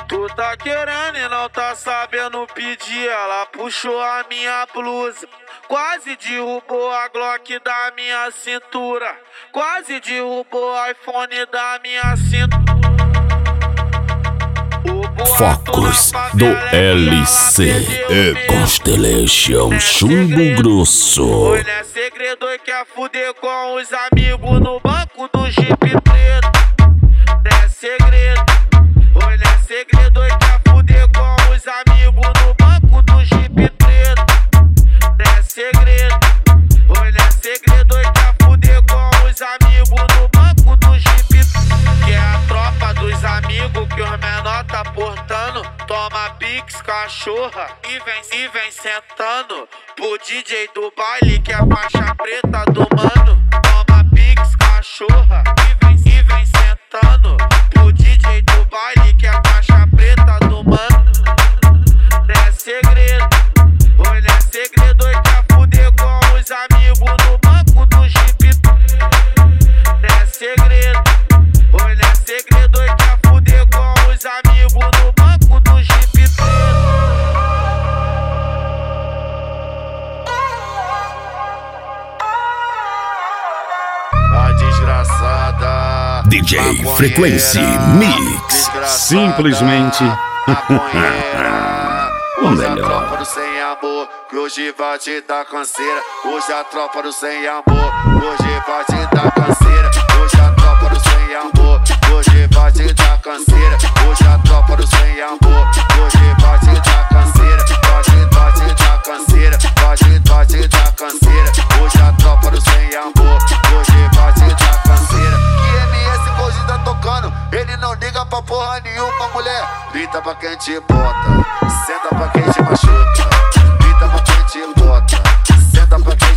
Tu tá querendo e não tá sabendo pedir. Ela puxou a minha blusa, quase derrubou a Glock da minha cintura, quase derrubou o iPhone da minha cintura. Focos do LC e Constellation Chumbo Grosso. Oi, não é segredo e quer fuder com os amigos no banco do Jeep preto. Não é segredo. Oi, não é segredo e quer fuder com os amigos no banco do Jeep preto. Não é segredo. Oi, não é segredo e quer fuder com os amigos no banco do Jeep preto. Que é a tropa dos amigos que os menor tá portando. Toma pix, cachorra e vem sentando pro DJ do baile que é a faixa preta do mano. Toma pix, cachorra e vem sentando pro DJ do baile que é a faixa preta do mano. Não é segredo, oi, não é segredo e quer fuder com os amigos no banco do Jeep. Não é segredo, oi, não é segredo e quer fuder com os amigos no banco do Jeep. A desgraçada DJ Frequency Mix. Simplesmente o Hoje a melhor. tropa do sem amor, que hoje vai te dar canseira. Hoje a tropa do sem amor, hoje vai te dar canseira. Hoje a tropa do sem amor, hoje vai te dar canseira. Hoje a tropa do sem amor, hoje vai te dar canseira. Vai te dar canseira, vai te dar canseira. Hoje a tropa do sem amor, hoje vai te dar canseira. Que MS hoje tá tocando, ele não liga pra porra nenhuma, mulher. Grita pra quem te bota, senta pra quem te machuca. Grita pra quem te bota, senta pra quem